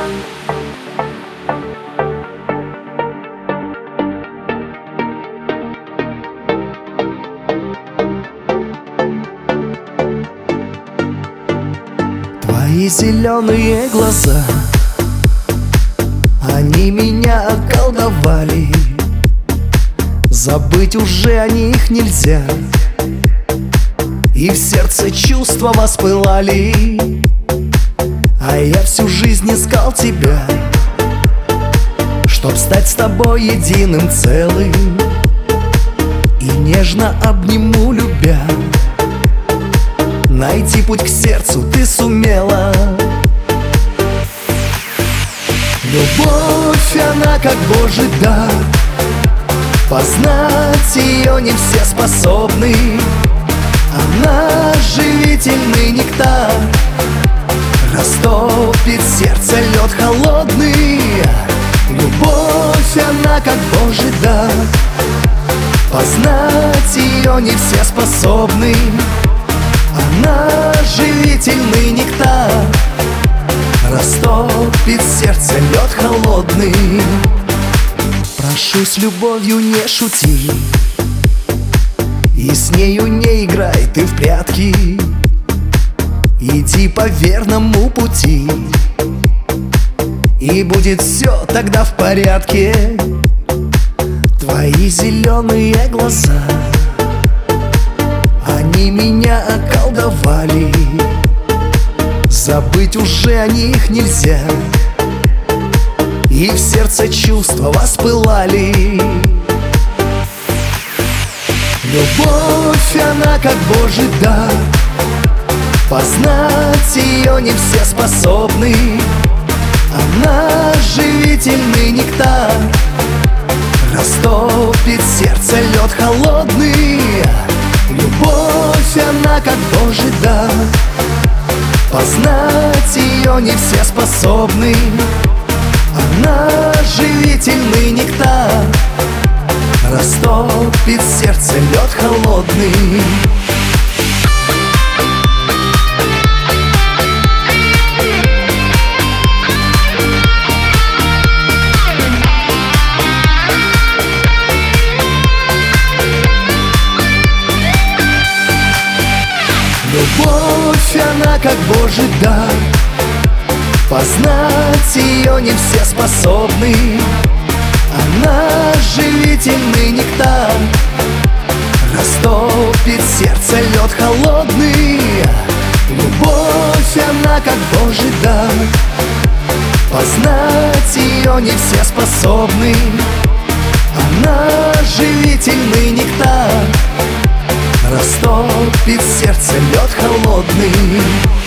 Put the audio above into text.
Твои зеленые глаза, они меня околдовали. Забыть уже о них нельзя, и в сердце чувства воспылали. А я всю жизнь искал тебя, чтоб стать с тобой единым целым, и нежно обниму, любя. Найти путь к сердцу ты сумела. Любовь, она как Божий дар, познать ее не все способны. Она живительный нектар, растопит сердце лед холодный. Любовь, она как Божий дар, познать ее не все способны. Она живительный нектар, растопит сердце лед холодный. Прошу, с любовью не шути, и с нею не играй ты в прятки. Иди по верному пути, и будет все тогда в порядке. Твои зеленые глаза, они меня околдовали. Забыть уже о них нельзя, и в сердце чувства воспылали. Любовь, она как Божий дар, познать ее не все способны. Она живительный нектар, растопит сердце лед холодный. Любовь, она как Божий дар, познать ее не все способны. Она живительный нектар, растопит сердце лед холодный. Любовь, она как Божий дар, познать ее не все способны. Она живительный нектар, растопит сердце лед холодный. Любовь, она как Божий дар, познать ее не все способны. Она живительный нектар, растопит сердце лед холодный.